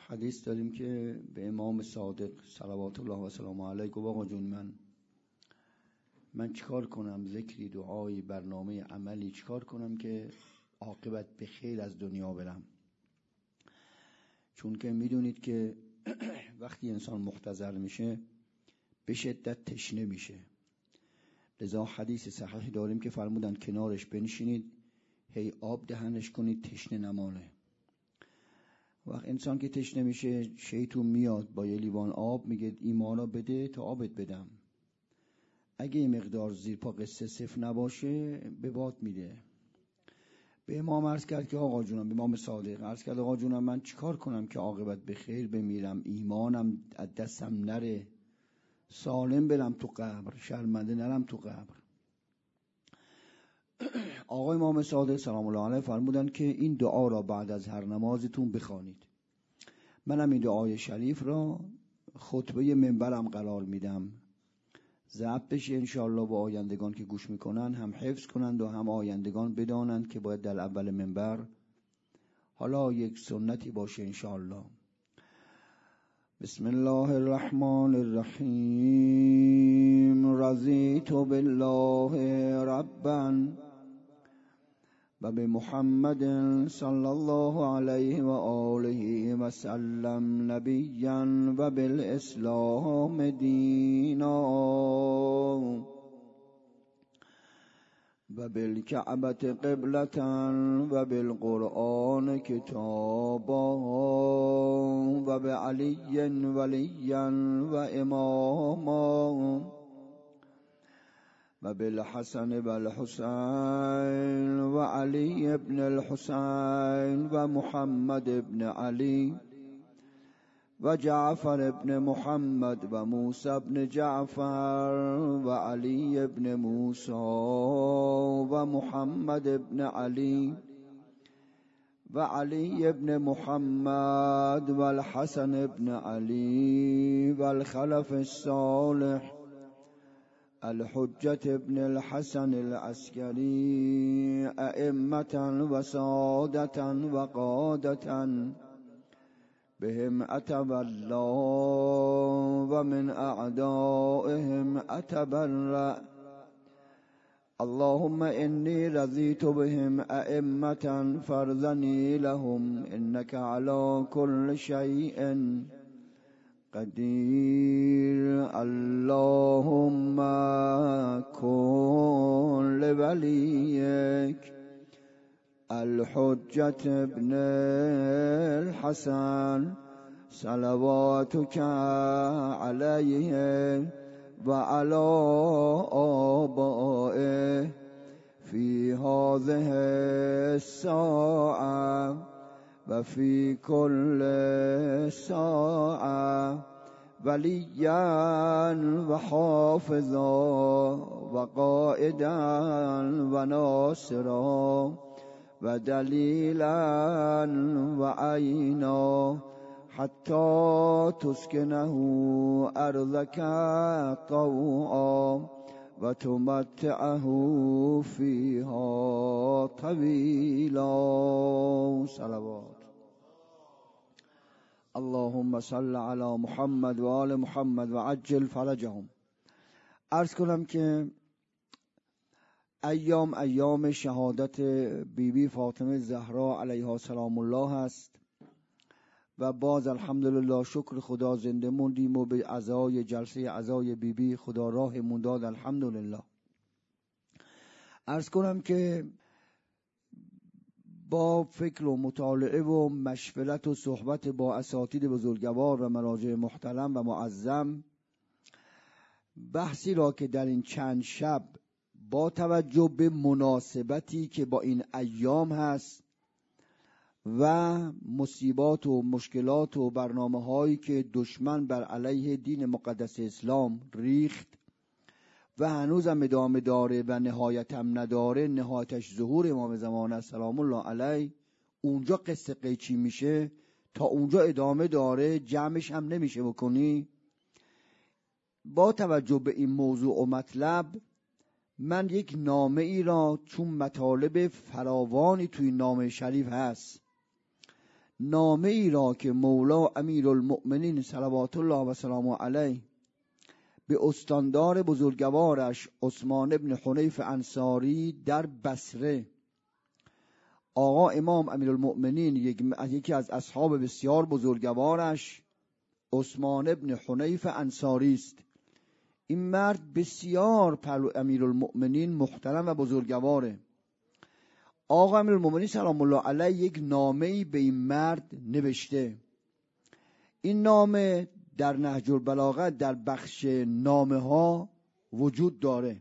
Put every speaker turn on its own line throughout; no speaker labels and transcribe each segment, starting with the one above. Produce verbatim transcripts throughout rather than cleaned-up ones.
حدیث داریم که به امام صادق صلوات الله و سلامه علیه گفت آقا جون من من چیکار کنم، ذکری، دعایی، برنامه عملی چیکار کنم که عاقبت به خیر از دنیا برم؟ چون که میدونید که وقتی انسان مختزل میشه به شدت تشنه میشه. لذا حدیث صحیح داریم که فرمودن کنارش بنشینید هی آب دهنش کنید تشنه نمانه. وقت انسان که تشنه میشه شیطون میاد با یه لیوان آب میگه ایمانا بده تا آبت بدم. اگه این مقدار زیر پا قصه صفر نباشه به باد میده. به امام عرض کرد که آقا جونم، به امام صادق عرض کرد آقا جونم من چیکار کنم که عاقبت به خیر بمیرم، ایمانم از دستم نره، سالم برم تو قبر، شرمنده نرم تو قبر. آقای امام صادق سلام الله علیه فرمودن که این دعا را بعد از هر نمازتون بخوانید. منم این دعای شریف را خطبه منبرم قرار میدم، ضبط بشه انشاءالله و آیندگان که گوش میکنن هم حفظ کنند و هم آیندگان بدانند که باید در اول منبر حالا یک سنتی باشه انشاءالله. بسم الله الرحمن الرحیم. رضیت بالله ربا و به محمد صلی الله علیه و آله و سلم نبیا و بالاسلام دینا و بالکعبة قبلة و بالقرآن کتابا و بعلی ولیا و اماما و بالحسن و الحسین و علی ابن الحسین و محمد ابن علی و جعفر ابن محمد و موسی ابن جعفر و علی ابن موسی و محمد ابن علی و علی ابن محمد و الحسن ابن علی و الخلف الصالح الحجة ابن الحسن العسكري أئمة وسادة وقادة بهم أتولى ومن أعدائهم أتبرأ. اللهم إني رضيت بهم أئمة فارضني لهم إنك على كل شيء قدير. اللهم كن لوليك الحجة ابن الحسن صلواتك عليه وعلى آبائه في هذه الساعة وفي كل ساعة وليا وحافظا وقائدا وناصرا ودليلا وعينا حتى تسكنه أرضك طوعا وتمتعه فيها طويلا. صلوات. اللهم صل على محمد و آل محمد و عجل فرجهم. عرض کنم که ایام ایام شهادت بی بی فاطمه زهرا علیها سلام الله است و باز الحمدلله شکر خدا زنده موندیم و به عزای جلسه عزای بی بی خدا راهمون داد الحمدلله. عرض کنم که با فکر و مطالعه و مشورت و صحبت با اساتید بزرگوار و مراجع محترم و معظم بحثی را که در این چند شب با توجه به مناسبتی که با این ایام هست و مصیبات و مشکلات و برنامه هایی که دشمن بر علیه دین مقدس اسلام ریخت و هنوزم ادامه داره و نهایت هم نداره، نهایتش ظهور امام زمان است سلام الله علیه، اونجا قصه قیچی میشه تا اونجا ادامه داره، جمعش هم نمیشه بکنی. با توجه به این موضوع و مطلب من یک نامه ای را، چون مطالب فراوانی توی نامه شریف هست، نامه ای را که مولا امیرالمؤمنین صلوات الله و سلامه علیه به استاندار بزرگوارش عثمان ابن حنیف انصاری در بصره، آقا امام امیرالمؤمنین یکی از اصحاب بسیار بزرگوارش عثمان ابن حنیف انصاری است. این مرد بسیار پهلو امیرالمؤمنین محترم و بزرگواره. آقا امیرالمؤمنین سلام الله علیه یک نامه‌ای به این مرد نوشته. این نامه در نهج البلاغه در بخش نامه ها وجود داره.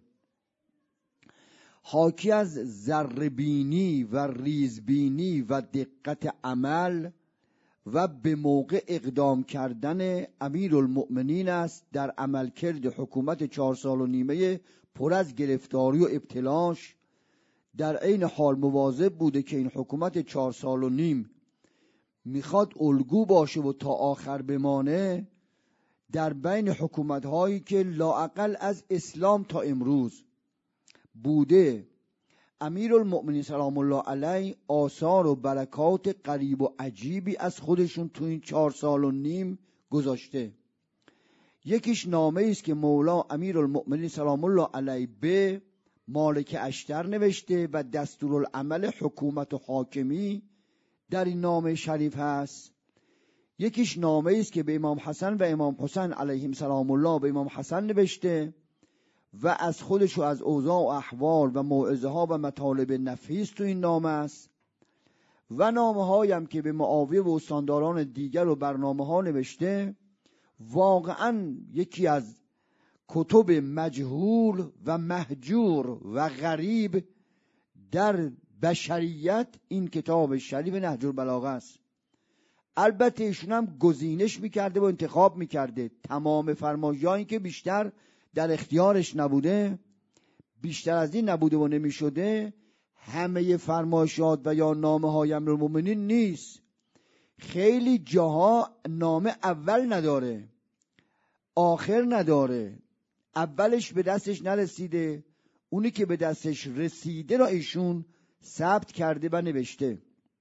حاکی از ذره‌بینی و ریزبینی و دقت عمل و به موقع اقدام کردن امیرالمؤمنین است در عملکرد حکومت چهار سال و نیمه پر از گرفتاری و ابتلاش. در عین حال مواظب بوده که این حکومت چهار سال و نیم میخواد الگو باشه و تا آخر بمانه در بین حکومت‌هایی که لااقل از اسلام تا امروز بوده. امیرالمؤمنین سلام الله علیه آثار و برکات غریب و عجیبی از خودشون تو این چهار سال و نیم گذاشته. یکیش نامه است که مولا امیرالمؤمنین سلام الله علیه به مالک اشتر نوشته و دستورالعمل حکومت و حاکمی در این نامه شریف هست. یکیش نامه است که به امام حسن و امام حسین علیهم سلام الله به امام حسن نوشته و از خودش و از اوضاع و احوال و موعظه ها و مطالب نفیس تو این نامه است. و نامه هایم که به معاویه و استانداران دیگر و برنامه ها نوشته. واقعا یکی از کتب مجهول و مهجور و غریب در بشریت این کتاب شریف نهج البلاغه است. البته ایشون هم گزینش میکرده و انتخاب میکرده. تمام فرمایش‌هایی که بیشتر در اختیارش نبوده، بیشتر از این نبوده و نمیشده، همه فرمایشات و یا نامه های امیرالمؤمنین نیست. خیلی جاها نامه اول نداره، آخر نداره، اولش به دستش نرسیده، اونی که به دستش رسیده را ایشون ثبت کرده و نوشته.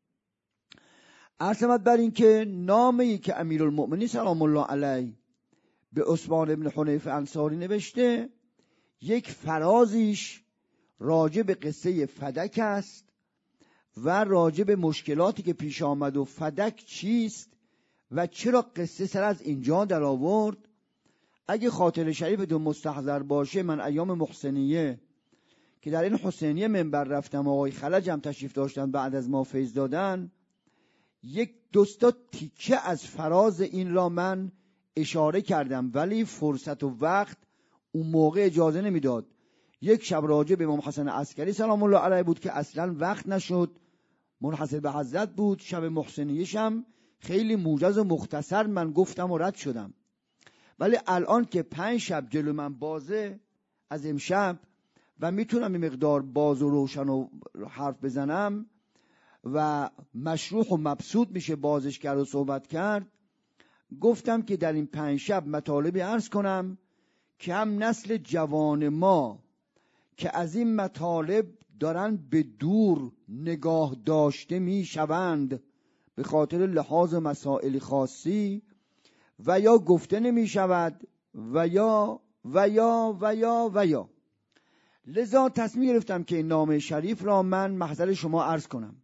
عرض بر این که نامه‌ای که امیرالمؤمنین سلام الله علیه به عثمان ابن حنیف انصاری نوشته، یک فرازیش راجع به قصه فدک است و راجع به مشکلاتی که پیش آمد و فدک چیست و چرا قصه سر از اینجا در آورد. اگه خاطر شریفتون مستحضر باشه، من ایام محسنیه که در این حسینیه منبر رفتم، آقای خلج هم تشریف داشتن بعد از ما فیض دادن، یک دوستا تیکه از فراز این را من اشاره کردم، ولی فرصت و وقت اون موقع اجازه نمیداد. یک شب راجع به امام حسن عسکری سلام الله علیه بود که اصلا وقت نشد، منحصر به حضرت بود. شب محسنیشم خیلی موجز و مختصر من گفتم و رد شدم. ولی الان که پنج شب جلو من بازه از امشب و میتونم این مقدار باز و روشن و حرف بزنم و مشروح و مبسوط میشه بازش کرد و صحبت کرد، گفتم که در این پنج شب مطالبی عرض کنم که هم نسل جوان ما که از این مطالب دارن به دور نگاه داشته میشوند به خاطر لحاظ مسائل خاصی و یا گفته نمی شود و یا و یا و یا و یا لذا تصمیم گرفتم که این نامه شریف را من محضر شما عرض کنم.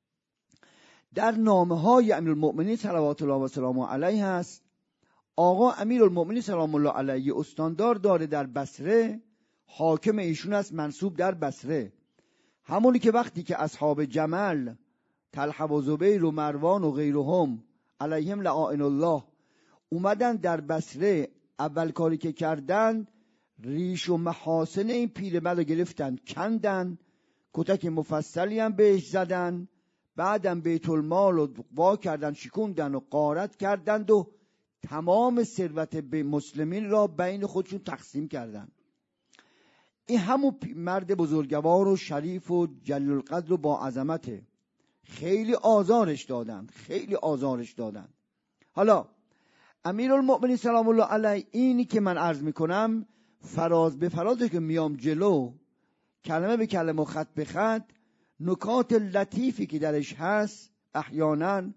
در نامه های امیرالمؤمنین صلوات الله و سلامه علیه هست. آقا امیرالمؤمنین سلام الله علیه استاندار داره در بصره، حاکم ایشون است منصوب در بصره، همونی که وقتی که اصحاب جمل طلحه و زبیر و مروان و غیرهم علیهم لعائن الله اومدن در بصره، اول کاری که کردن ریش و محاسن این پیرمرد رو گرفتن کندن، کتک مفصلی هم بهش زدن، بعدم بیت المال رو وا کردن، شکوندن و غارت کردند و تمام ثروت به مسلمین را بین خودشون تقسیم کردن. این همون مرد بزرگوار و شریف و جلیل القدر و با عظمته. خیلی آزارش دادن، خیلی آزارش دادن. حالا امیرالمؤمنین سلام الله علیه اینی که من عرض میکنم فراز به فرازه که میام جلو، کلمه به کلمه و خط به خط، نکات لطیفی که درش هست احیانا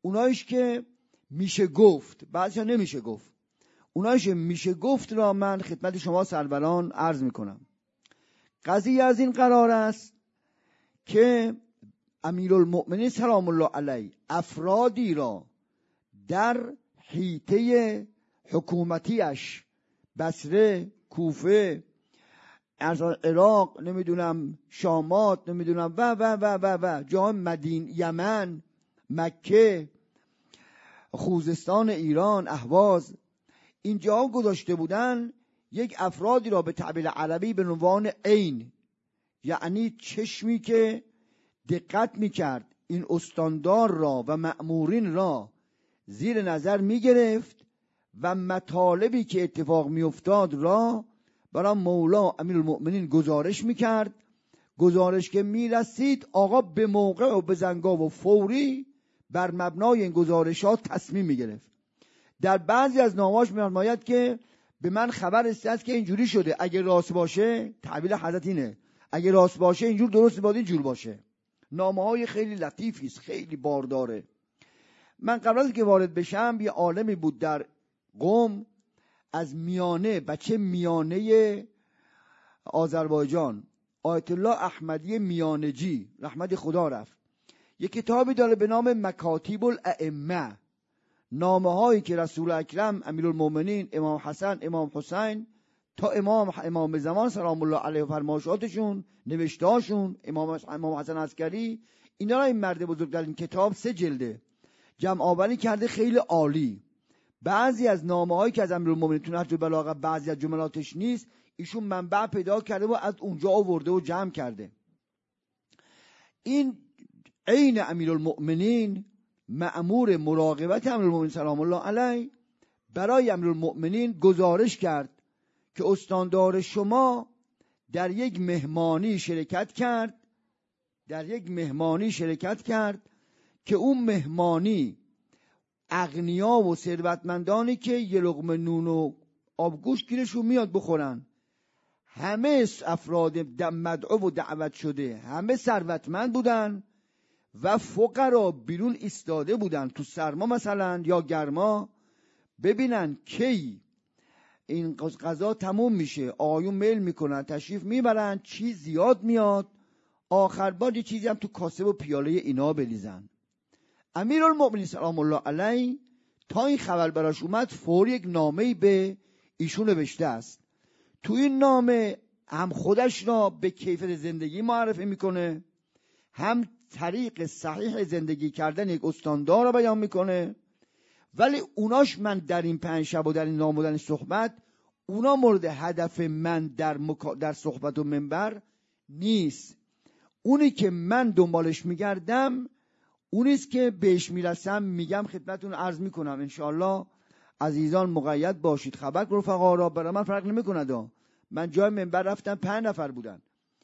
اونایش که میشه گفت، بعضی‌ها نمیشه گفت، اونایش که میشه گفت را من خدمت شما سروران عرض میکنم. قضیه از این قرار است که امیرالمؤمنین سلام الله علیه افرادی را در حیطه حکومتیش، بصره، کوفه، عراق، نمیدونم شامات، نمیدونم و و و و و جای مدین، یمن، مکه، خوزستان ایران، اهواز، اینجا گذاشته بودن یک افرادی را به تعبیر عربی به عنوان عین، یعنی چشمی که دقت میکرد این استاندار را و مأمورین را زیر نظر میگرفت و مطالبی که اتفاق میافتاد را برای مولا امیرالمؤمنین گزارش میکرد. گزارش که میرسید آقا به موقع و به زنگاه و فوری بر مبنای این گزارشات تصمیم میگرفت. در بعضی از نامه‌هاش می‌فرماید که به من خبر رسید که اینجوری شده، اگه راست باشه، تعبیر حضرت اینه، اگه راست باشه اینجور درست باید اینجور باشه. نامه‌های خیلی لطیفی است، خیلی بارداره. من قبل از که وارد بشم یه عالمی بود در قم از میانه، بچه میانه آذربایجان، آیت الله احمدی میانجی رحمت خدا رفت، یه کتابی داره به نام مکاتیب الائمه، نامه هایی که رسول اکرم امیرالمؤمنین امام حسن، امام حسین تا امام امام زمان سلام الله علیه فرمایشاتشون، نوشتهاشون، امام امام حسن عسکری، اینا را این مرد بزرگ در این کتاب سه جلده جمع آوری کرده، خیلی عالی. بعضی از نامه هایی که از امیرالمؤمنین تو نهج البلاغه بعضی از جملاتش نیست، ایشون منبع پیدا کرده و از اونجا آورده و جمع کرده. این عین امیرالمؤمنین مأمور مراقبت امیرالمؤمنین سلام الله علیه برای امیرالمؤمنین گزارش کرد که استاندار شما در یک مهمانی شرکت کرد در یک مهمانی شرکت کرد که اون مهمانی اغنیا و ثروتمندانی که یه لقمه نون و آبگوشت گیرشون میاد بخورن، همه افراد مدعو و دعوت شده همه ثروتمند بودن و فقرا بیرون ایستاده بودن تو سرما مثلا یا گرما، ببینن کی این غذا تموم میشه، آقایون میل میکنن تشریف میبرن، چیز زیاد میاد، آخر بار یه چیزی هم تو کاسه و پیاله اینا بریزن. امیرالمؤمنین سلام الله علیه تا این خبر براش اومد فوری یک نامه‌ای به ایشون نوشته است. تو این نامه هم خودش را به کیفیت زندگی معرفی میکنه، هم طریق صحیح زندگی کردن یک استاندار را بیان میکنه. ولی اوناش من در این پنج شب و در این نام و در این صحبت، اونا مورد هدف من در, مکا... در صحبت و منبر نیست. اونی که من دنبالش میگردم اونیست که بهش میرسم میگم خدمتون عرض میکنم. انشاءالله عزیزان مقید باشید. خبر رفقا را برای من فرق نمیکنه. من جای منبر رفتم پنج نفر بودن،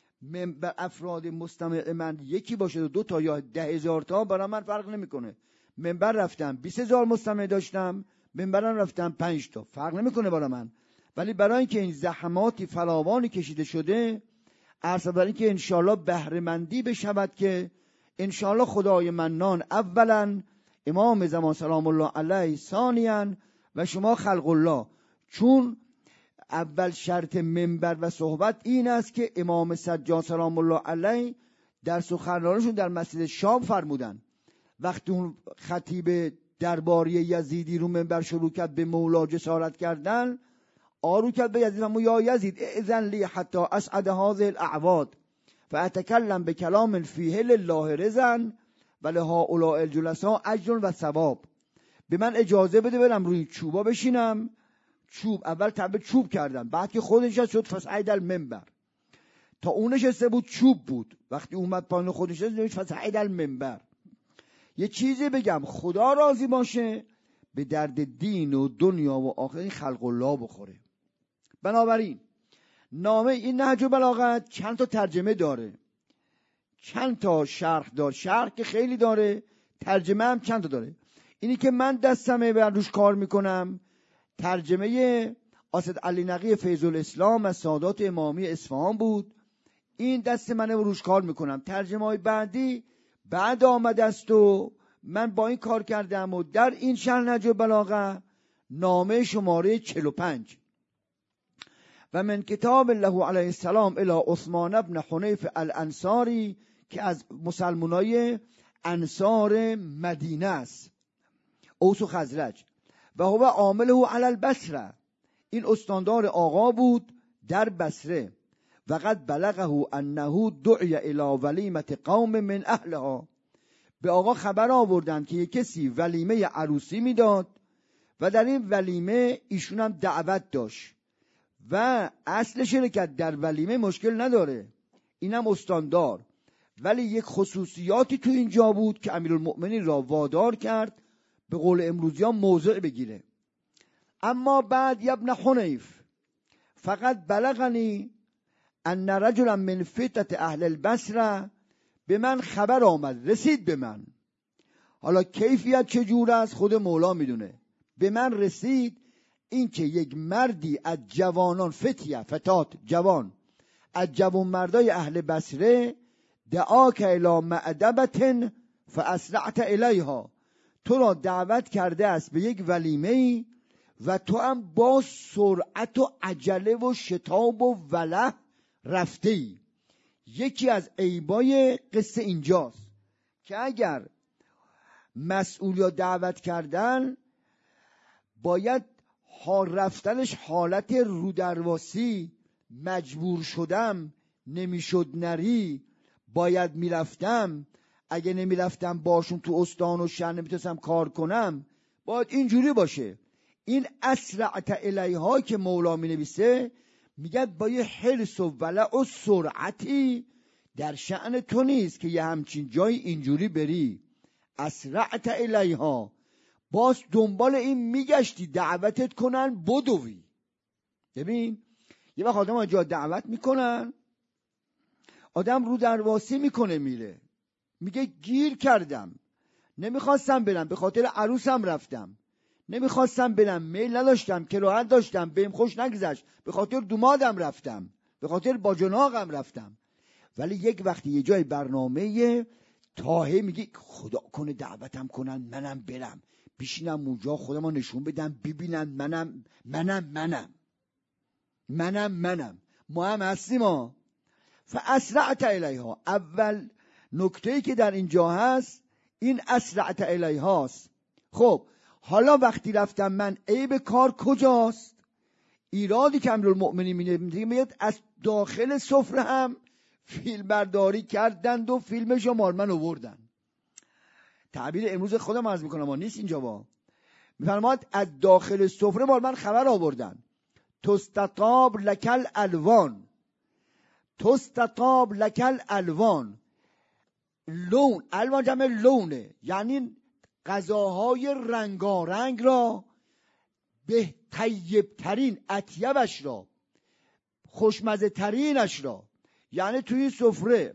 منبر افراد مستمع من یکی باشه دو تا یا ده هزار تا برای من فرق نمیکنه. منبر رفتم بیست هزار مستمع داشتم، منبرم رفتم پنج تا، فرق نمیکنه برای من. ولی برای اینکه این زحماتی فراوانی کشیده شده، عرض بر این که انشاءالله بهره مندی بشود که انشاءالله خدای منان اولا، امام زمان سلام الله علیه ثانیاً و شما خلق الله. چون اول شرط منبر و صحبت این است که امام سجاد سلام الله علیه در سخنرانیشون در مسجد شام فرمودن، وقتی اون خطیب درباری یزیدی رو منبر شروع کرد به مولا جسارت کردن، آرو کرد به یزید و یا یزید اذن لی حتی اسعد هذه الاعواد فاتکلم بکلام فیه لله رضا و لهؤلاء الجلساء اجر و ثواب. به من اجازه بده برم روی چوبا بشینم. چوب اول تبه چوب کردم، بعد که خودش شد فصعد المنبر. تا اونش نشسته بود چوب بود، وقتی اومد پایین خودش نشست فصعد المنبر. یه چیزی بگم خدا راضی باشه، به درد دین و دنیا و آخرین خلق الله بخوره. بنابراین نامه این نهج البلاغه چند تا ترجمه داره، چند تا شرح داره، شرح که خیلی داره، ترجمه هم چند تا داره. اینی که من دستمه بر روش کار میکنم ترجمه اسد علی نقی فیض الاسلام از سادات امامی اصفهان بود، این دست منه و روش کار میکنم. ترجمه های بعدی بعد آمده است و من با این کار کردم و در این شرح نهج بلاغه نامه شماره چهل و پنج و من کتاب الله علیه السلام الی عثمان ابن حنیف الانصاری که از مسلمانای انصار مدینه است، اوس و خزرج، و هو عامله علی البصره، این استاندار آقا بود در بصره، و قد بلغه انه دعی الی ولیمه قوم من اهلها، به آقا خبر آوردند که یک کسی ولیمه عروسی میداد و در این ولیمه ایشون هم دعوت داشت و اصل شرکت در ولیمه مشکل نداره، اینم استاندار، ولی یک خصوصیاتی تو اینجا بود که امیرالمؤمنین را وادار کرد به قول امروزی ها موضع بگیره. اما بعد یا ابن حنیف فقط بلغنی ان رجلا من فتات اهل البصره، به من خبر آمد، رسید به من، حالا کیفیت چجور است خود مولا میدونه، به من رسید این که یک مردی از جوانان، فتیه فتات جوان، از جوان مردای اهل بصره، دعاک الی معدبة فاسرعت الیها، تو را دعوت کرده است به یک ولیمه و تو هم با سرعت و عجله و شتاب و وله رفته ای. یکی از عیبای قصه اینجاست که اگر مسئول یا دعوت کردن باید ها رفتنش حالت رودرواسی، مجبور شدم نمیشد نری، باید میرفتم، اگه نمیرفتم باشون تو استان و شهر نمیتونستم کار کنم، باید اینجوری باشه. این اسرعت الیها که مولا می نویسه میگه با یه حرص و ولع و سرعتی در شأن تو نیست که یه همچین جای اینجوری بری. اسرعت الیها، باز دنبال این میگشتی دعوتت کنن بدوی. ببین یه وقت آدم جا دعوت میکنن، آدم رو درواسی میکنه میره، میگه گیر کردم، نمیخواستم برم، به خاطر عروسم رفتم، نمیخواستم برم، میل نداشتم، کراهت داشتم، بهم خوش نگذشت، به خاطر دومادم رفتم، به خاطر باجناقم رفتم. ولی یک وقتی یه جای برنامه تاهه میگه خدا کنه دعوتم کنن منم برم، بشینم اونجا خودمو نشون بدم ببینن منم منم منم منم منم ما هم هستیم ها. فاسرعت الیها، اول نکته‌ای که در اینجا هست این اسرعت الیهاست. خب حالا وقتی رفتم من، عیب کار کجاست؟ ایرادی که امیرالمؤمنین میگه میاد از داخل سفره هم فیلم برداری کردند و فیلمش رو مال من آوردن. تعبیر امروز خودم عرض میکنم ما نیست اینجا، با میفرماد از داخل سفره مال من خبر آوردن. تستطاب لکل الوان، تستطاب لکل الوان، لون، الوان جمع لونه، یعنی غذاهای رنگارنگ را به طیبترین، اطیبش را، خوشمزه ترینش را، یعنی توی سفره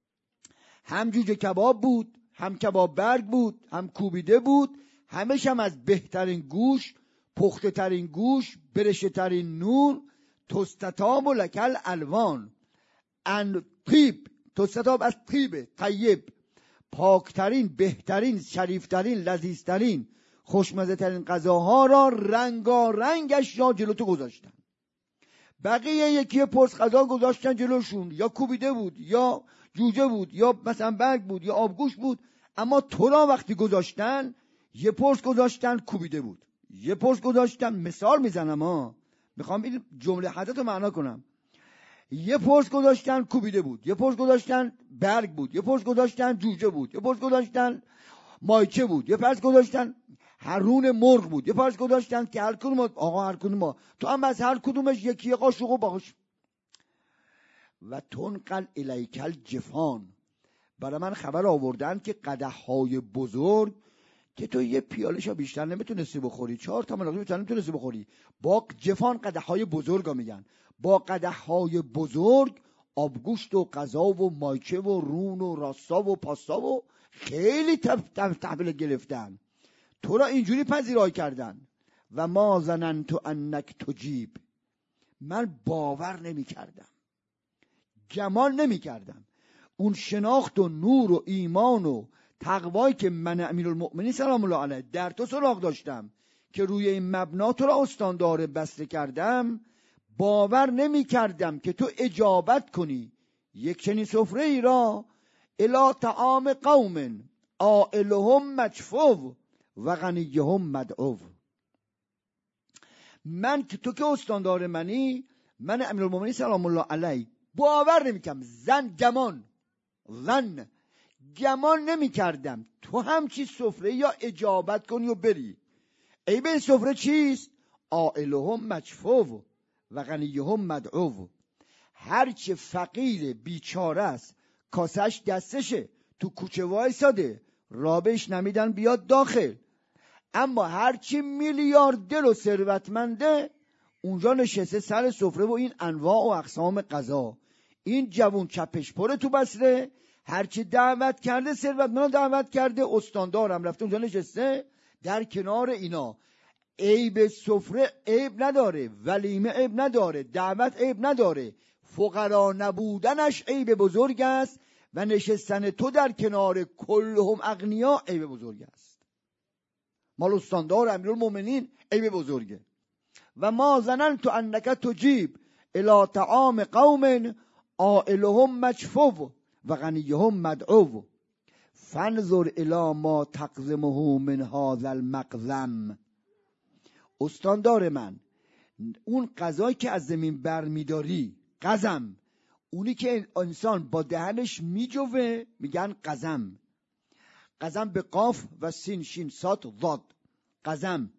هم جوجه کباب بود، هم کباب برگ بود، هم کوبیده بود، همش هم از بهترین گوش، پخته ترین گوش، برشته ترین نون. تستطاب و لکل الوان، ان طیب، تستطاب از طیب، طیب، پاکترین، بهترین، شریفترین، لذیذترین، خوشمزه ترین غذاها را رنگارنگش را جلو تو گذاشتن. بقیه یکی پرس غذا گذاشتن جلوشون، یا کوبیده بود، یا جوجه بود، یا مثلا برگ بود، یا آبگوش بود، اما تو را وقتی گذاشتن یه پرس گذاشتن کوبیده بود، یه پرس گذاشتن، مثال میزنم ها، میخوام این جمله حضرت رو معنا کنم، یه پرس گذاشتن کوبیده بود، یه پرس گذاشتن برگ بود، یه پرس گذاشتن جوجه بود، یه پرس گذاشتن مایچه بود، یه پرس گذاشتن حرون مرغ بود، یه پرس گذاشتن که هر کدوم آقا هر کدوم ما تو هم از هر کدومش یکی قاشق و باش. و تنقل الیکل جفان، برای من خبر آوردن که قدح‌های بزرگ که تو یه پیاله‌شو بیشتر نمیتونستی بخوری، چهار تا ملاقه بیشتر نمیتونستی بخوری، با جفان قدح‌های بزرگا میگن، با قدح‌های بزرگ آبگوشت و غذا و مایچه و رون و راستا و پاستا و خیلی تحویل گرفتن، تو را اینجوری پذیرایی کردن. و ما ظننت انک تجیب، من باور نمی کردم، گمان نمی کردم اون شناخت و نور و ایمان و تقوایی که من امیرالمؤمنین سلام الله علیه در تو سراغ داشتم که روی این مبنا تو را استاندار بسته کردم، باور نمی کردم که تو اجابت کنی یک چنین سفره ای را الی طعام قوم عائلهم مجفو و غنیهم مدعو. من که تو که استاندار منی، من امیرالمؤمنین سلام الله علیه باور نمی کردم، زن گمان زن گمان نمی کردم تو همچی سفره یا اجابت کنی و بری. ای به این سفره چیست؟ عائلهم مجفو و غنیهم مدعو. هرچه فقیر بیچاره است کاسش دستشه، تو کوچه وایساده رابش نمیدن بیاد داخل، اما هرچی میلیاردر و ثروتمنده اونجا نشسته سر سفره و این انواع و اقسام غذا. این جوون چپش پره تو بصره، هرچی دعوت کرده ثروتمند دعوت کرده، استاندارم رفته اونجا نشسته در کنار اینا. عیب سفره عیب نداره، ولیمه عیب نداره، دعوت عیب نداره، فقرا نبودنش عیب بزرگ است و نشستن تو در کنار کلهم اغنیا عیب بزرگ است. مال استاندار امیرالمؤمنین عیب بزرگه. و ما ظننت انک تجیب الی طعام قوم عائلهم مجفو و غنیهم مدعو فانظر الی ما تقزمه من هذا المقزم. استاندار من، اون غذایی که از زمین بر میداری، قزم، اونی که انسان با دهنش میجوه میگن قزم. قزم به قاف و سین شین صاد ضاد، قزم.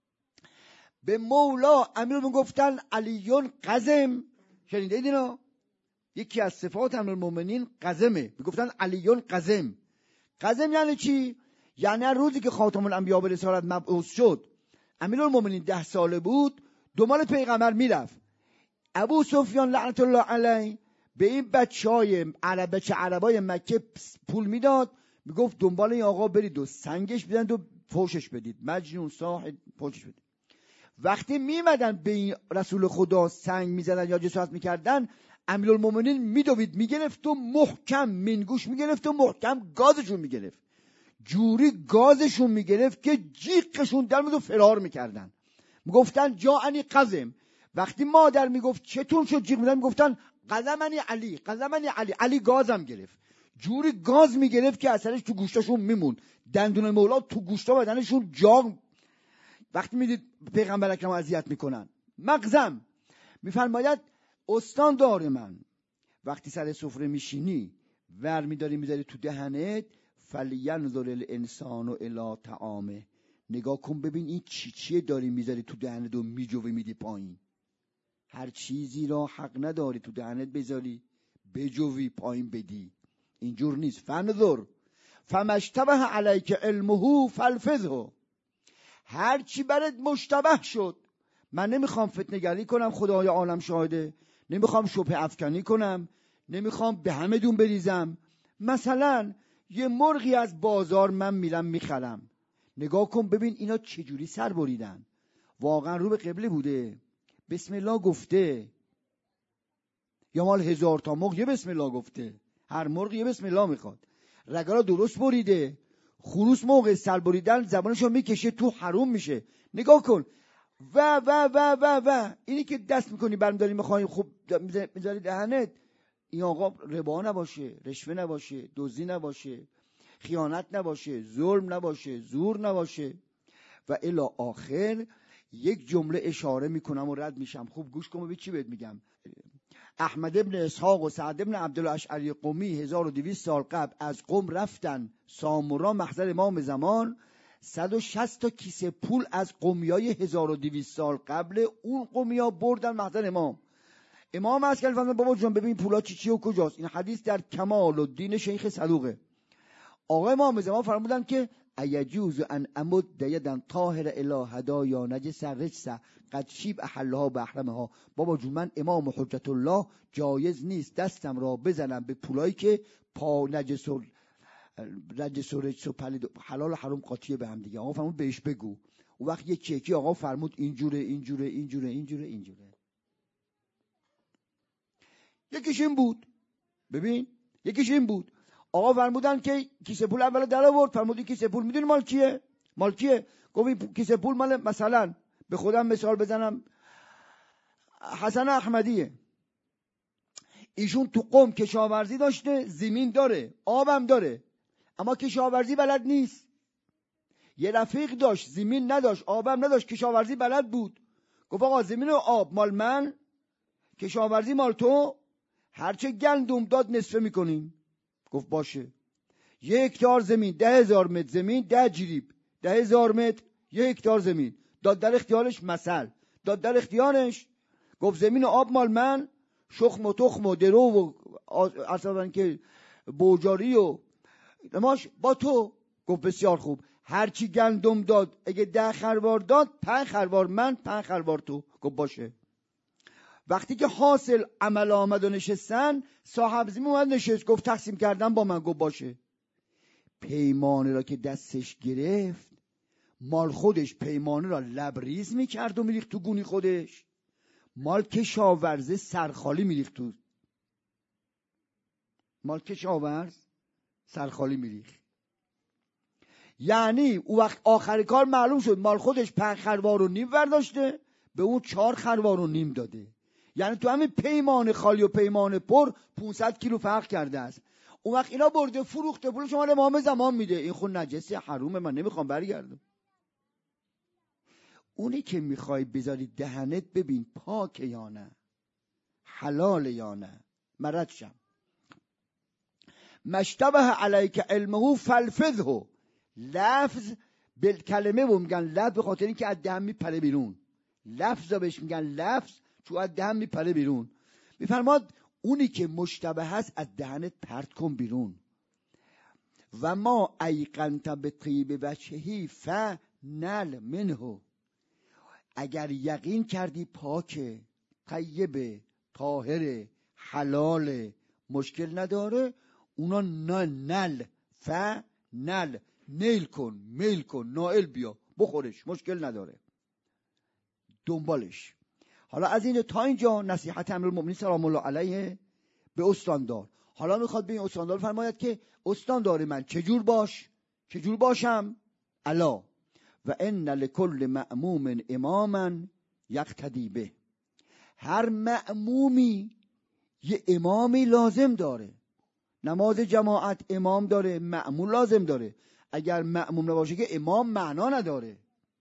به مولا امیر میگفتن علیون قزم. شنیده اینا؟ یکی از صفات امیرالمؤمنین قزمه، میگفتن علیون قزم. قزم یعنی چی؟ یعنی روزی که خاتم الانبیا به رسالت مبعوث شد، امیرالمؤمنین ده ساله بود، دنبال پیغمبر میرفت. ابو سفیان لعنت الله علیه به این بچهای عرب بچه عربای مکه پول میداد، میگفت دنبال این آقا برید و سنگش بدید و فوشش بدید، مجنون صاحب فوشش بدید. وقتی میمدن به این رسول خدا سنگ میزدن یا جسارت میکردن، امیرالمؤمنین میدوید میگرفت و محکم مینگوش میگرفت و محکم گازشون میگرفت، جوری گازشون میگرفت که جیغشون در میاد و فرار میکردن. میگفتن جاءنی قزم. وقتی مادر میگفت چطور شد جیغ میدن، میگفتن قزمنی علی، قزمنی علی، علی گازم گرفت. جوری گاز میگرفت که اثرش تو گوشتاشون میمون، دندون مولا تو گوشتا بدنشون جا. وقتی میدید پیغمبر اکرم اذیت میکنن، مقزم. میفرماید استاندار من، وقتی سر سفره میشینی ور میداری میذاری تو دهنت، فلینظر الانسان الی طعامه، نگاه کن ببین این چی چیه داری میذاری تو دهنت و میجوی میدی پایین. هر چیزی را حق نداری تو دهنت بذاری بجوی پایین بدی، اینجور نیست. فنظر فمشتبه علیک علمه فالفظه. هر چی برات مشتبه شد، من نمیخوام فتنه‌گری کنم، خدای عالم شاهده، نمیخوام شبهه افکنی کنم، نمیخوام به همه دون بریزم. مثلا یه مرغی از بازار من میرم میخرم، نگاه کن ببین اینا چجوری سر بریدن، واقعا رو به قبله بوده، بسم الله گفته، یا مال هزار تا مرغ یه بسم الله گفته، هر مرغ یه بسم الله میخواد، رگا درست بریده. خروس موقع سر بریدن زبانشو میکشه تو حروم میشه. نگاه کن و و و و و اینی که دست میکنی برمیداری میخوای خوب میذاری دهنت، این آقا ربا نباشه، رشوه نباشه، دزدی نباشه، خیانت نباشه، ظلم نباشه، زور نباشه و الی آخر. یک جمله اشاره میکنم و رد میشم، خوب گوش کن ببین چی بهت میگم. احمد ابن اسحاق و سعد ابن عبدالله اشعری قمی هزار و دویست سال قبل از قم رفتن سامورا محضر امام زمان، صد و شصت تا کیسه پول از قمیای هزار و دویست سال قبل اون قمیا بردن محضر امام. امام از کردن فرمودن بابا جان ببین پولا چی چی و کجاست. این حدیث در کمال و دین شیخ صدوقه. آقا امام زمان فرمودن که ایجوز ان امد یدن طاهر الی هدایا نجس رجس قد شیب احلها بحرمها. بابا جون من امام حجت الله جایز نیست دستم را بزنم به پولایی که پا نجس و نجس و رجس و پلید حلال و حرام قاطیه به هم دیگه. آقا فرمود بهش بگو. اون وقت یک چکی آقا فرمود اینجوره اینجوره اینجوره اینجوره اینجوره. یکیش این بود، ببین یکیش این بود. آقا فرمودن که کیسه پول اول در آورد، فرمودی کیسه پول میدونی مال کیه؟ مال کیه؟ گفت این کیسه پول مال مثلا به خودم مثال بزنم حسن احمدیه. ایشون تو قم کشاورزی داشته، زمین داره، آبم داره، اما کشاورزی بلد نیست. یه رفیق داشت، زمین نداشت، آبم نداشت، کشاورزی بلد بود. گفت آقا زمین و آب مال من، کشاورزی مال تو، هرچه گندم داد نصفه میکنیم. گفت باشه. یک هکتار زمین، ده هزار متر زمین، ده جریب، ده هزار متر، یک هکتار زمین داد در اختیارش. مثل داد در اختیارش، گفت زمین و آب مال من، شخم و تخم و درو و اصلا که بوجاری و نماش با تو. گفت بسیار خوب. هرچی گندم داد اگه ده خروار داد، پنج خروار من، پنج خروار تو. گفت باشه. وقتی که حاصل عمل آمد و نشستن، صاحب زمین اومد نشست، گفت تقسیم کردن با من. گفت باشه. پیمانه را که دستش گرفت، مال خودش پیمانه را لبریز میکرد و میریخت تو گونی خودش، مال کشاورزه سرخالی میریخت تو. مال کشاورز سرخالی میریخت. یعنی او وقت آخر کار معلوم شد مال خودش پنج خروار و نیم برداشته، به اون چهار خروار و نیم داده. یعنی تو همین پیمان خالی و پیمان پر پانصد کیلو فرق کرده است. اون وقت اینا برده فروخته، پول شما امام زمان میده. این خون نجسی حرومه، من نمیخوام برگردم. اونی که میخوای بذاری دهنت ببین پاکه یا نه، حلال یا نه. مرد شم مشتبه علیک علمه فلفظه. لفظ بالکلمه و میگن لفظ به خاطر اینکه از دهن میپره بیرون. لفظ بهش میگن لفظ چون از دهن میپره بیرون. میفرماد اونی که مشتبه هست از دهنت پرت کن بیرون. و ما ایقنت به طیب وجهی فنل منه. اگر یقین کردی پاکه، طیب، طاهر، حلال، مشکل نداره، اونا نل فنل نیل کن، میل کن، نائل بیا بخورش، مشکل نداره، دنبالش. حالا از این تا اینجا نصیحت امیرالمومنین سلام الله علیه به استاندار. حالا میخواد به این استاندار فرماید که استاندار من چجور باش؟ چجور باشم؟ الا و ان لکل مأموم اماما یقتدی به. هر مأمومی یه امامی لازم داره. نماز جماعت امام داره، مأموم لازم داره. اگر مأموم نباشه که امام معنا نداره.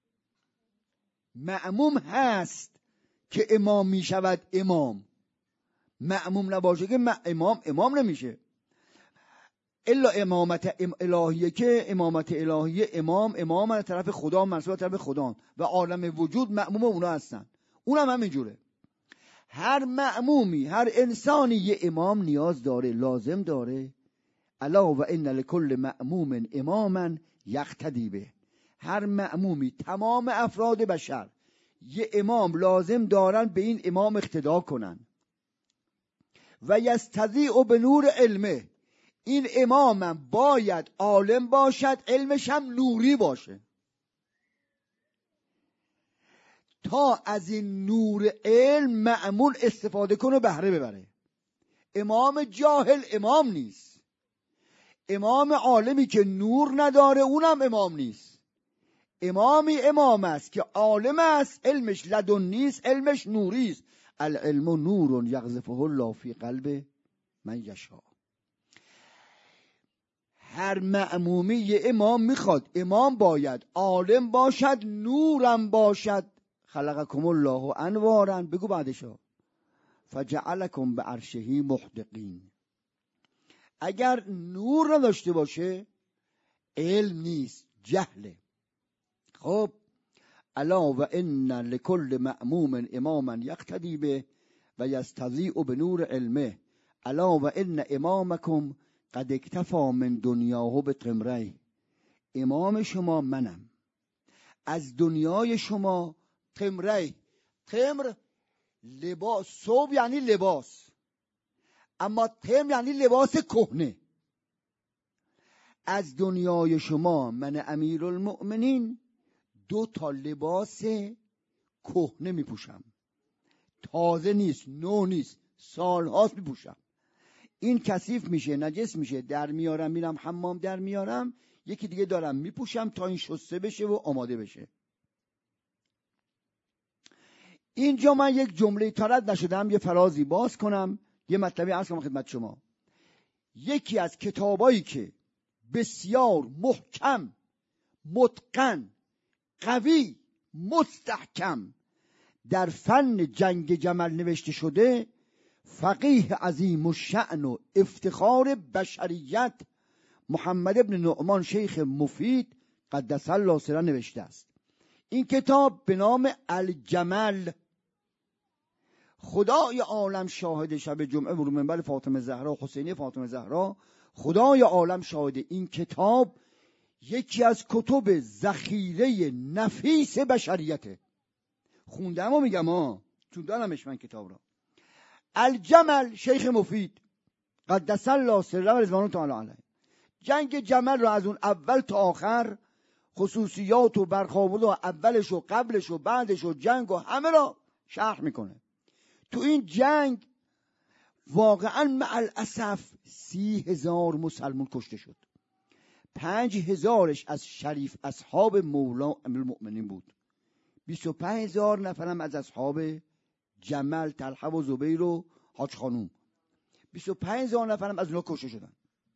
مأموم هست که امام می شود امام، مأموم نباشه که امام امام نمیشه. الا امامت الهیه که امامت الهیه امام امام از طرف خدا، منصوب از طرف خدا و عالم وجود مأموم اونا هستن. اونم همینجوره. هر مأمومی، هر انسانی یه امام نیاز داره، لازم داره. الا و ان لکل مأموم اماما یقتدی به. هر مأمومی، تمام افراد بشر یه امام لازم دارن، به این امام اقتدا کنن. و یستضیء به نور علمه. این امامم باید عالم باشد، علمش هم نوری باشه، تا از این نور علم مأمون استفاده کنه و بهره ببره. امام جاهل امام نیست. امام عالمی که نور نداره اونم امام نیست. امامی امام است که عالم است، علمش لدن نیست، علمش نوری است. العلم نور یقذفه الله فی قلب من یشاء. هر مأمومی یه امام میخواد. امام باید عالم باشد، نورم باشد. خلقکم الله انوارا. بگو بعدشو فجعلکم به عرشه محدقین. اگر نور نداشته باشه علم نیست، جهله. خب الا و ان لکل مأموم اماما یقتدی به و یستضیء به نور علمه. الا و ان امامکم قد اکتفا من دنیاه به تمره. امام شما منم، از دنیای شما تمره. تمر لباس، صوب یعنی لباس، اما تمر یعنی لباس کهنه. از دنیای شما من امیرالمؤمنین دو تا لباس کهنه میپوشم، تازه نیست، نو نیست، سال هاست میپوشم. این کثیف میشه، نجس میشه، در میارم میرم حمام در میارم، یکی دیگه دارم میپوشم تا این شسته بشه و آماده بشه. اینجا من یک جمله تارد نشدم، یه فرازی باز کنم، یه مطلبی عرض کنم خدمت شما. یکی از کتابایی که بسیار محکم، متقن، قوی، مستحکم در فن جنگ جمل نوشته شده، فقیه عظیم الشأن و افتخار بشریت محمد ابن نعمان شیخ مفید قدس الله سره نوشته است. این کتاب به نام الجمل. خدای عالم شاهد، شب جمعه رو منبر فاطمه زهرا، حسینی فاطمه زهرا، خدای عالم شاهد، این کتاب یکی از کتب ذخیره نفیس بشریته. خوندم و میگم ها، چون دارمش من کتاب را. الجمل شیخ مفید قدس الله سره و رضوان تعالی علیه، جنگ جمل را از اون اول تا آخر، خصوصیات و برخاورد و اولش و قبلش و بعدش و جنگ و همه را شرح میکنه. تو این جنگ واقعا مع الاسف سی هزار مسلمان کشته شد. پنج هزارش از شریف اصحاب مولا امیرالمؤمنین بود. بیست و پنج هزار نفرم از اصحاب جمل، طلحه و زبیر و حاج خانوم. بیست و پنج هزار نفرم از اونها کشته شدن.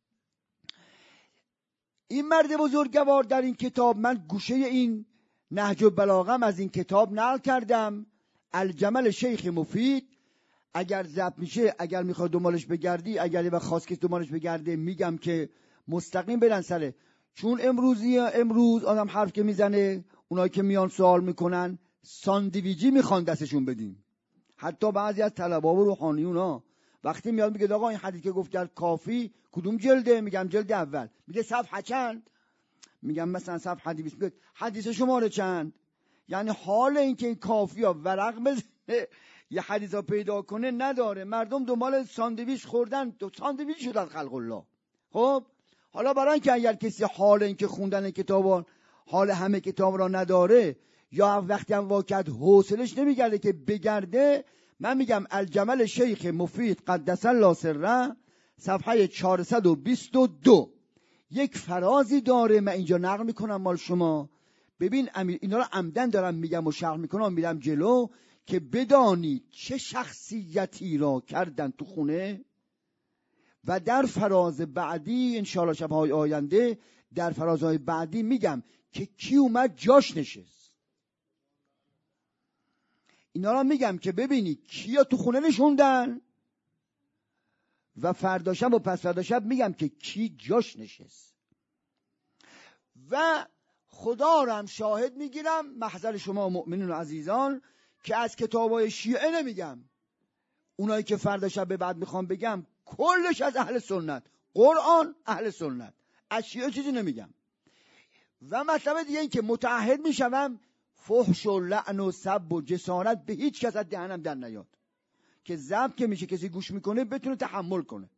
این مرد بزرگوار در این کتاب، من گوشه این نهج البلاغه از این کتاب نقل کردم، الجمل شیخ مفید. اگر ضبط میشه، اگر میخواد دنبالش بگردی، اگر یه وقت خواست که دنبالش بگرده، میگم که مستقیم برن سره. چون امروزی امروز آدم حرف که میزنه، اونایی که میان سوال میکنن ساندویجی میخوان دستشون بدیم. حتی بعضی از طلبه و روحانیون ها وقتی میاد میگه آقا این حدیث که گفت در کافی کدوم جلده، میگم جلد اول، میگه صفحه چند، میگم مثلا صفحه حدیث، میگه حدیث شماره چند. یعنی حال این که این کافی ها ورق بزنه یه حدیث ها پیدا کنه نداره. مردم دنبال ساندویچ خوردن، ساندویچ شد از خلق الله. خب حالا برای اینکه اگر کسی حال این که خوندن کتابان، حال همه کتاب را نداره، یا وقتی هم واقعیت حوصلش نمیگرده که بگرده، من میگم الجمل شیخ مفید قدس الله سره صفحه چهارصد و بیست و دو یک فرازی داره، من اینجا نقل میکنم مال شما. ببین امیر، اینا رو عمدن دارم میگم و شرح میکنم، میرم جلو که بدانی چه شخصیتی را کردن تو خونه. و در فراز بعدی انشاءالله شبهای آینده، در فرازهای بعدی میگم که کی اومد جاش نشست. اینا را میگم که ببینی کیا تو خونه نشوندن، و فردا شب و پس فردا شب میگم که کی جاش نشست. و خدا را هم شاهد میگیرم محضر شما مؤمنین و عزیزان که از کتابای شیعه نمیگم، اونایی که فردا شب به بعد میخوام بگم کلش از اهل سنت، قرآن اهل سنت، از شیعه چیزی نمیگم. و مطلب دیگه این که متعهد میشم فحش و لعن و سب و جسارت به هیچ کس از دهنم در نیاد، که ضبط که میشه کسی گوش میکنه بتونه تحمل کنه.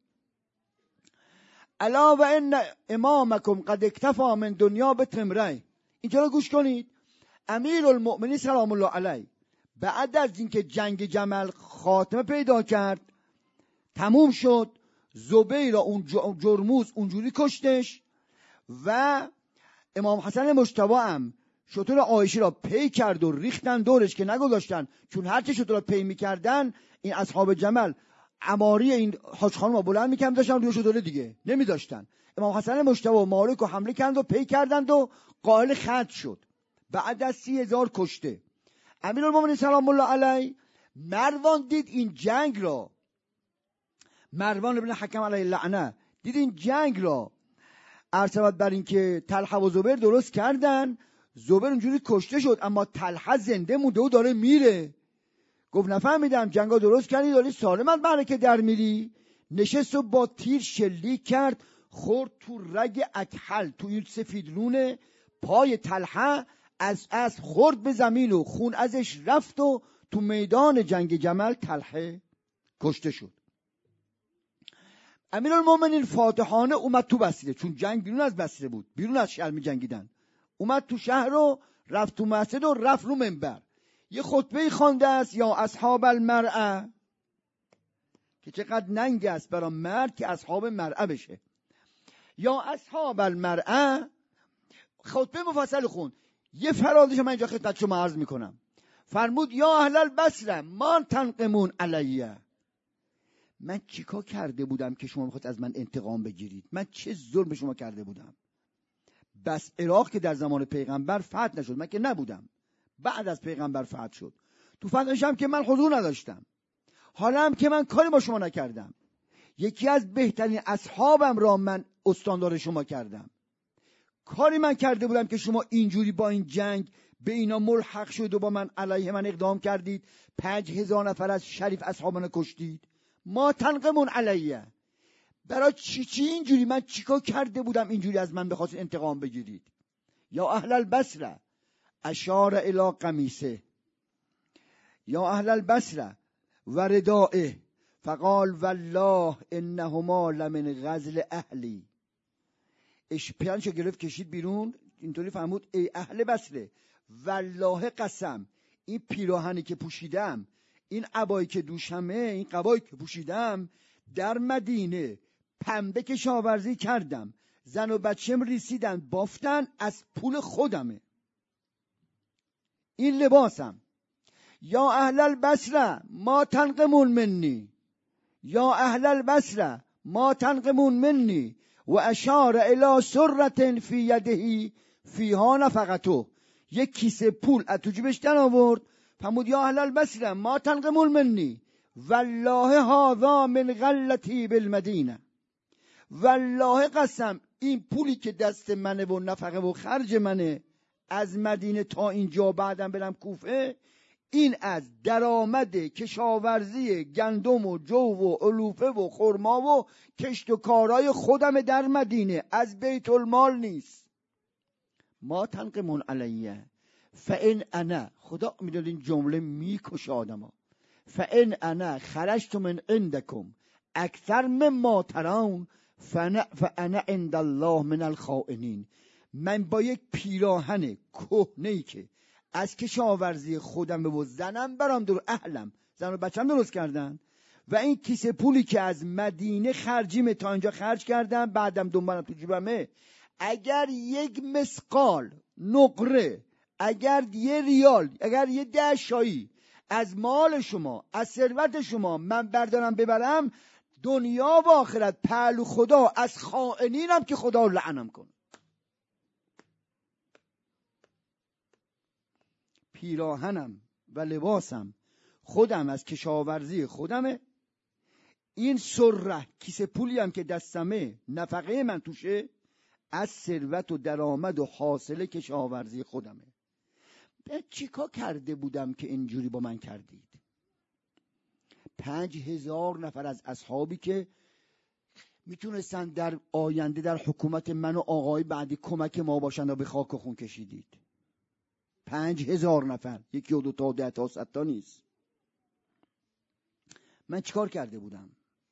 الا و ان امامکم قد اکتفا من دنیا بتمره. اینجا رو گوش کنید. امیرالمؤمنین سلام الله علیه بعد از اینکه جنگ جمل خاتمه پیدا کرد، تموم شد، زبیر را اون جرموز اونجوری کشتش، و امام حسن مجتبی هم شتر عایشه را پی کرد و ریختن دورش که نگذاشتن، چون هرچه شتر را پی میکردن این اصحاب جمل عماری این حاج خانم را بلند میکردن، داشتن روی شتر دیگه نمیداشتن. امام حسن مجتبی و مالک رو حمله کردند و پی کردند و قائل خط شد. بعد از سی هزار کشته. امیرالمومنین سلام الله علیه مروان دید این جنگ را، مروان ابن حکم علیه لعنه دید این جنگ را، عرض بر این که طلحه و زبیر درست کردن، زبیر اونجوری کشته شد اما طلحه زنده مونده و داره میره. گفت نفهمیدم جنگا درست کردی داری سالمت بره که در میری. نشست و با تیر شلیک کرد، خورد تو رگ اکحل، تو این سفیدرون پای طلحه، از از خورد به زمین و خون ازش رفت و تو میدان جنگ جمل طلحه کشته شد. امیرالمومنین فاتحانه اومد تو بسیره، چون جنگ بیرون از بسیره بود، بیرون از شهر می جنگیدن. اومد تو شهر و رفت تو مسجد و رفت رو منبر یه خطبه خوانده است، یا اصحاب المرأه، که چقدر ننگ است برای مرد که اصحاب مرعه بشه. یا اصحاب المرعه خطبه مفصل خون. یه فرازش من اینجا خدمت شما عرض میکنم. فرمود یا اهل البصره ما تنقمون علیه. من چیکار کرده بودم که شما میخواید از من انتقام بگیرید؟ من چه ظلم به شما کرده بودم؟ بس عراق که در زمان پیغمبر فتح نشد، من که نبودم، بعد از پیغمبر فتح شد. تو فتحش هم که من حضور نداشتم، حالا هم که من کاری با شما نکردم. یکی از بهترین اصحابم را من استاندار شما کردم. کاری من کرده بودم که شما اینجوری با این جنگ به اینا ملحق شد و با من علیه من اقدام کردید، پنج هزار نفر از شریف اصحابانو کشتید. ما تنقمون علیه. برای چی چی اینجوری؟ من چیکار کرده بودم اینجوری از من بخواست انتقام بگیرید؟ یا اهل البصره اشار الی قمیصه، یا اهل البصره و ردائه فقال والله انهما لمن غزل اهلی. اشپیانشو گرفت کشید بیرون، اینطوری فرمود ای اهل بصره والله قسم این پیراهنی که پوشیدم، این عبایی که دوشمه، این قبایی که پوشیدم، در مدینه پنبه کشاورزی کردم، زن و بچه‌م ریسیدن بافتن، از پول خودمه این لباسم. یا اهل البصره ما تنقمون منی، یا اهل البصره ما تنقمون منی و اشار الی سرة فی یده فیها نفقته. یک کیسه پول از تو جیبش در آورد، فرمود یا اهل البصره ما تنقمون منی والله هذا من غلتی بالمدینه. والله قسم این پولی که دست منه و نفقه و خرج منه از مدینه تا اینجا، بعدم برم کوفه، این از درآمد کشاورزی گندم و جو و علوفه و خرما و کشت و کارای خودم در مدینه، از بیت المال نیست. ما تنقمون علیه فان انا، خدا میدونید این جمله میکشه آدمو، فان انا خرجت من عندکم اکثر مما ترون فانا عند الله من الخائنین. من با یک پیراهن کهنه‌ای که از کشاورزی خودم و زنم برام دور اهلم زن و بچم درست کردن و این کیسه پولی که از مدینه خرجیمه تا اینجا خرج کردم، بعدم دنبالم تو جیبمه، اگر یک مسقال نقره، اگر یه ریال، اگر یه ده شایی از مال شما، از ثروت شما من بردارم ببرم، دنیا و آخرت پهلو خدا از خائنینم که خدا لعنم کنه. پیراهنم و لباسم خودم از کشاورزی خودمه، این سره کیسه پولی هم که دستمه نفقه من توشه از ثروت و درآمد و حاصل کشاورزی خودمه. چیکار کرده بودم که اینجوری با من کردید؟ پنج هزار نفر از اصحابی که میتونستن در آینده در حکومت من و آقای بعدی کمک ما باشن و به خاک و خون کشیدید. پنج هزار نفر، یکی و دو تا ده تا صد تا نیست. من چیکار کرده بودم؟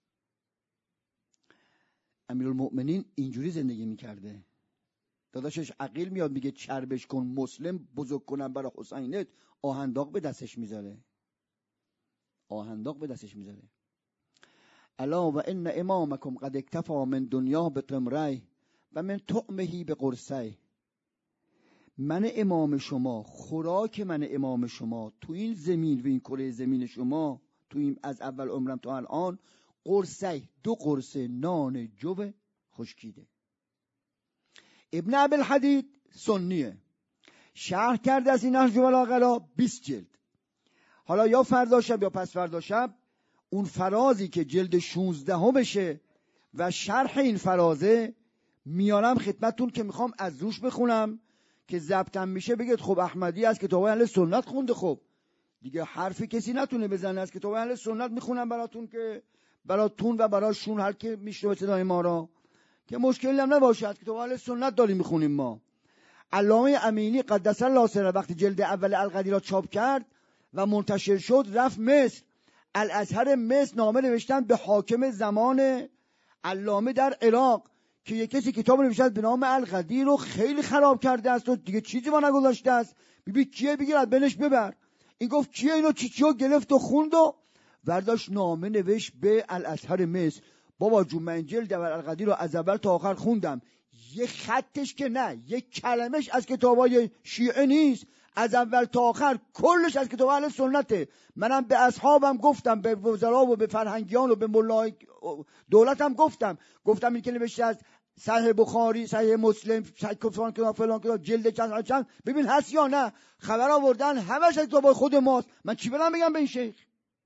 امیرالمؤمنین اینجوری زندگی میکرده. داداشش عقیل میاد میگه چربش کن مسلم بزرگ کنم برای حسینت، آهنداق به دستش میذاره، آهنداق به دستش میذاره. الا و ان امامکم قد اکتفى من دنیا بقمری و من طعمه بقرصی. من امام شما، خوراک من امام شما تو این زمین و این کره زمین شما، تو این از اول عمرم تا الان، قرصی، دو قرصه نان جو خشکیده. ابن ابوالحدید سنیه، شرح کرده از این نهج البلاغه بیست جلد. حالا یا فردا شب یا پس فردا شب اون فرازی که جلد شانزده ها بشه و شرح این فرازه میارم خدمتون که میخوام از روش بخونم که ضبطم میشه بگید خب احمدی از کتاب اهل سنت خونده، خب دیگه حرفی کسی نتونه بزنه. از کتاب اهل سنت میخونم براتون که براتون و براشون هر که میشنوه صدای ما را که مشکلی هم نباشه. از کتاب اهل سنت داریم میخونیم ما. علامه امینی قدس الله سره وقتی جلد اول القدیر را چاپ کرد و منتشر شد رفت مصر، الازهر مصر نامه نوشتن به حاکم زمان علامه در عراق که یک کسی کتاب نوشته به نام القدیر رو خیلی خراب کرده است و دیگه چیزی ما نگذاشته است، ببین کیه، بگیر از بینش ببر. این گفت کیه؟ اینو چی چیو گرفت و خوند و ورداش نامه نوشت به الازهر مصر. بابا جون من جلد القدیر رو از اول تا آخر خوندم، یه خطش که نه، یه کلمش از کتابای شیعه نیست، از اول تا آخر کلش از کتاب اهل سنته. منم به اصحابم گفتم، به وزرا و به فرهنگیان و به ملای دولتم گفتم گفتم این که نوشته از صحیح بخاری، صحیح مسلم، صحیح فلان کتاب فلان کتاب جلد چند چند ببین هست یا نه. خبر آوردن همش از کتابای خود ماست. من چی برم بگم به این شیخ؟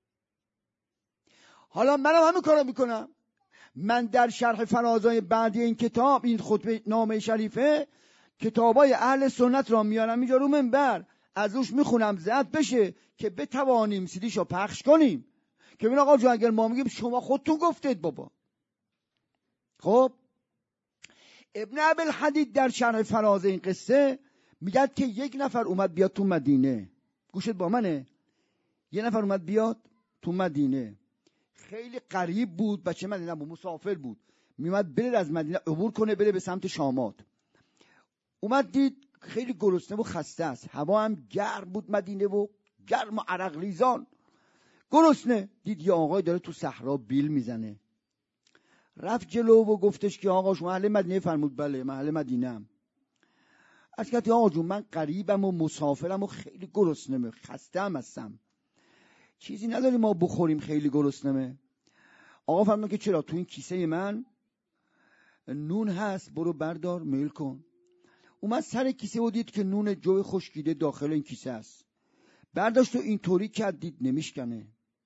حالا منم همین کارو میکنم. من در شرح فرازای بعدی این کتاب، این خطبه نامه شریفه، کتابای اهل سنت را میارم اینجا رو منبر، از روش میخونم زد بشه که بتوانیم سیدیشو پخش کنیم که ببین آقا جون اگر ما میگیم شما خودتون گفتید بابا. خب ابن ابوالحدید در شرح فراز این قصه میگه که یک نفر اومد بیاد تو مدینه، گوشت با منه، یه نفر اومد بیاد تو مدینه، خیلی غریب بود، بچه مدینه بود، مسافر بود، میومد بره از مدینه عبور کنه بره به سمت شامات. اومد دید خیلی گرسنه و خسته است، هوا هم گرم بود مدینه و گرم و عرق ریزان، گرسنه. دید یه آقای داره تو صحرا بیل میزنه، رفت جلو و گفتش که آقا شما اهل مدینه؟ فرمود بله من اهل مدینه‌ام. از گفت آقا جون من غریبم و مسافرم و خیلی گرسنه‌ام، خسته‌ام هستم، چیزی نداری ما بخوریم؟ خیلی گرسنه‌ام. آقا فرمود که چرا؟ تو این کیسه من نون هست، برو بردار میل کن. اومد سر کیسه و دید که نون جو خشکیده داخل این کیسه است. برداشت و اینطوری کرد، دید نمیشکنه.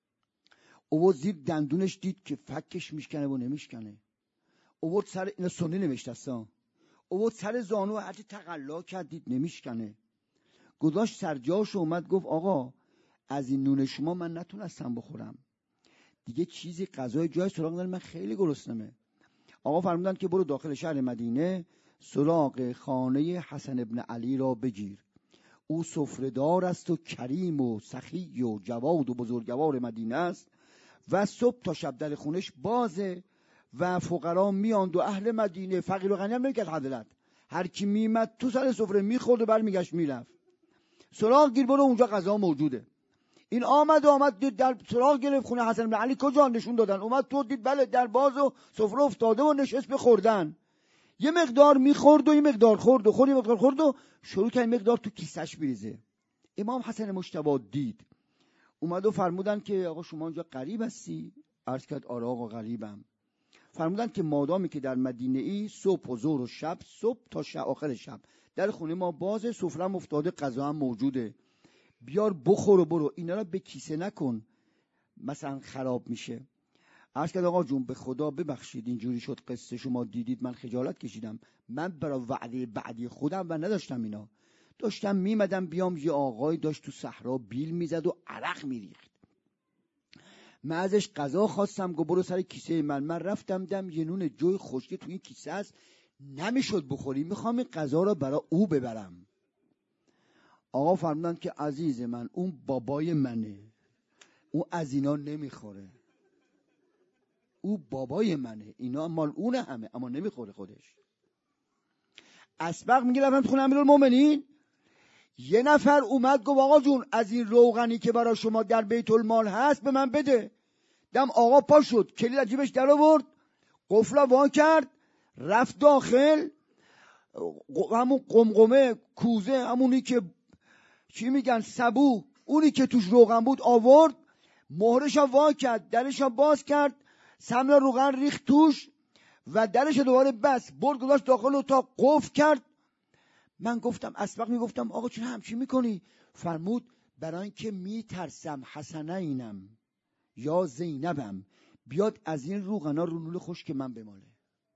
او زیر دندونش دید که فکش میشکنه و نمیشکنه. او سر اینا سنی نوشته است، او سر زانو هرچی تقلا کرد دید نمیشکنه. گذاشت سر جاش و اومد گفت آقا از این نون شما من نتونستم بخورم، دیگه چیزی غذای جای سراغ ندارم، من خیلی گرسنمه. آقا فرمودن که برو داخل شهر مدینه سراغ خانه حسن ابن علی را بگیر، او سفره‌دار است و کریم و سخی و جواد و بزرگوار مدینه است و صبح تا شب در خونش بازه و فقرا میاند و اهل مدینه فقیر و غنی هم نمیکرد حضرت، هر کی میمد تو سر سفره میخورد و برمیگشت میرفت. سراغ گیر برو اونجا غذا موجوده. این آمد و آمد دید در سراغ گرفت خونه حسن بن علی کجا، نشون دادن، اومد تو دید بله در باز و سفره افتاده و نشست به خوردن. یه مقدار میخورد و یه مقدار خورد و خورد یه مقدار خورد و شروع کرد مقدار تو کیسش بریزه. امام حسن مجتبی دید، اومد و فرمودن که آقا شما اینجا غریب هستی؟ عرض کرد آره آقا غریبم. فرمودن که مادامی که در مدینه ای صبح و ظهر و شب، صبح تا شب آخر شب در خونه ما بازه، سفره‌ام افتاده، غذا هم موجوده، بیار بخور و برو، اینا را به کیسه نکن مثلا خراب میشه. عرض کرد آقا جون به خدا ببخشید اینجوری شد قصه شما دیدید، من خجالت کشیدم، من برای وعده بعدی خودم و نداشتم اینا، داشتم میمدم بیام یه آقای داشت تو صحرا بیل میزد و عرق میریخت، من ازش غذا خواستم، گفت برو سر کیسه من، من رفتم دم یه نون جوی خشکی تو این کیسه است، نمیشد بخوری، میخوام این غذا را برای او ببرم. آقا فرمودن که عزیز من اون بابای منه، اون از اینا نمیخوره، او بابای منه، اینا مال اونه همه، اما نمیخوره خودش. اسبق میگه رفتم تو خونه امیرالمومنین، یه نفر اومد گفت آقا جون از این روغنی که برای شما در بیت المال هست به من بده. دم آقا پا شد، کلید از جیبش در آورد، قفل وا کرد، رفت داخل، همون قمقمه کوزه، همونی که چی میگن سبو، اونی که توش روغن بود آورد، مهرش وا کرد، درش باز کرد، سمن روغن ریخت توش و درش دوباره بس، برد گذاشت داخل اتاق قفل کرد. من گفتم اسبق میگفتم آقا چرا همچین میکنی؟ فرمود برای اینکه میترسم حسنینم یا زینبم بیاد از این روغنا رو نون خشک من بماله،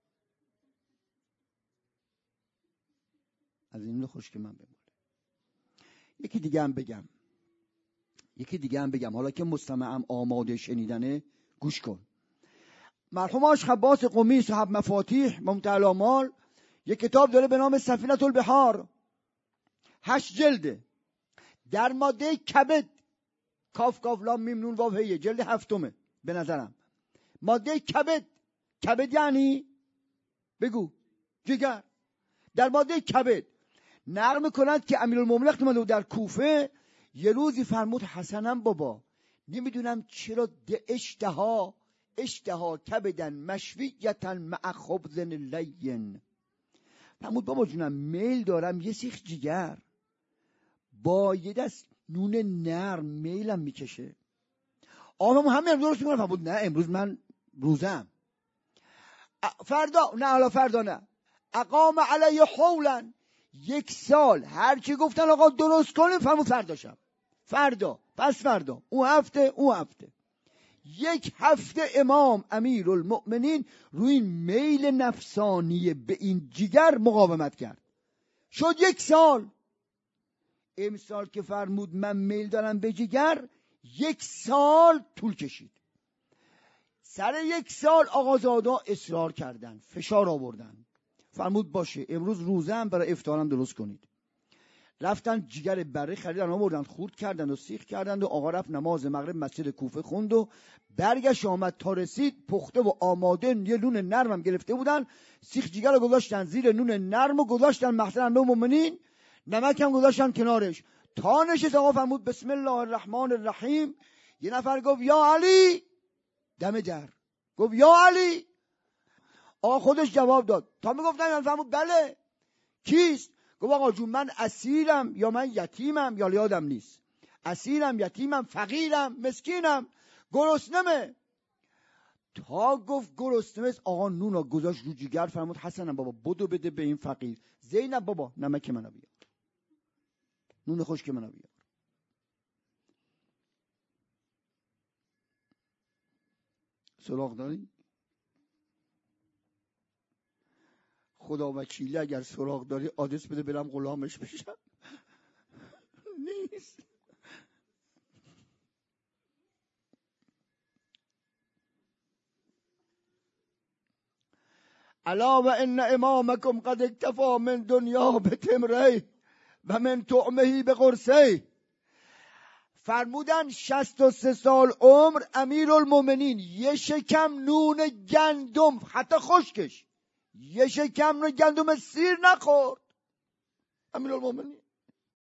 از این نون خشک من بماله. یکی دیگه هم بگم یکی دیگه هم بگم حالا که مستمعم آماده شنیدنه گوش کن. مرحوم آش خباس قمی صاحب مفاتیح ممتع الآمال یک کتاب داره به نام سفینة البحار، هشت جلده، در ماده کبد، کاف کاف لام میم نون واو هیه، جلد هفتمه به نظرم. ماده کبد، کبد یعنی بگو جگر، در ماده کبد نقل می‌کند که امیرالمومنین وقتی اومد در کوفه یه روزی فرمود حسنم بابا نمیدونم چرا ده اشتها اشتها کبدن مشویتن مع خبز لین. فرمود بابا جونم میل دارم یه سیخ جگر با یه دست نون نرم میلم میکشه. آقا همه امروز درست میکنم. فرمود نه امروز من روزم، فردا نه، حالا فردا نه. اقام علیه حولا، یک سال هر چی گفتن آقا درست کنیم. فرمود فردا شب، فردا، پس فردا، اون هفته، اون هفته. یک هفته امام امیرالمؤمنین روی این میل نفسانی به این جگر مقاومت کرد. شد یک سال. امسال که فرمود من میل دارم به جگر، یک سال طول کشید. سر یک سال آقازادا اصرار کردن، فشار آوردن. فرمود باشه امروز روزه هم برای افطارم درست کنید. رفتن جگر بره خریدن آوردن، خورد کردن و سیخ کردن و آقا رفت نماز مغرب مسجد کوفه خوند و برگشت آمد. تا رسید پخته و آماده، یه نون نرمم گرفته بودن، سیخ جگر رو گذاشتن زیر نون نرم و گذاشتن مخزن امیرالمؤمنین، نمک هم گذاشتن کنارش. تا نشست آقا فرمود بسم الله الرحمن الرحیم. یه نفر گفت یا علی، دم در گفت یا علی. آقا خودش جواب داد. تا میگفتن فرمود بله کیست؟ گفت آقا جون من اسیرم یا من یتیمم یا یادم نیست، اسیرم، یتیمم، فقیرم، مسکینم، گرسنمه. تا گفت گرسنمه آقا نون رو گذاشت رو جگر. فرمود حسنم بابا بدو بده به این فقیر. زینب بابا نمک منو بیار، نون خشک منو بیار. سراغ داری؟ خدا وکیلی اگر سراغ داری آدرس بده برم غلامش بشم. نیست. الا و ان امامکم قد اکتفا من دنیا به تمره و من طعمه به قرصه. فرمودن شصت و سه سال عمر امیرالمؤمنین یه شکم نون گندم، حتی خشکش، یه شکم نون گندم سیر نخورد امیرالمؤمنین.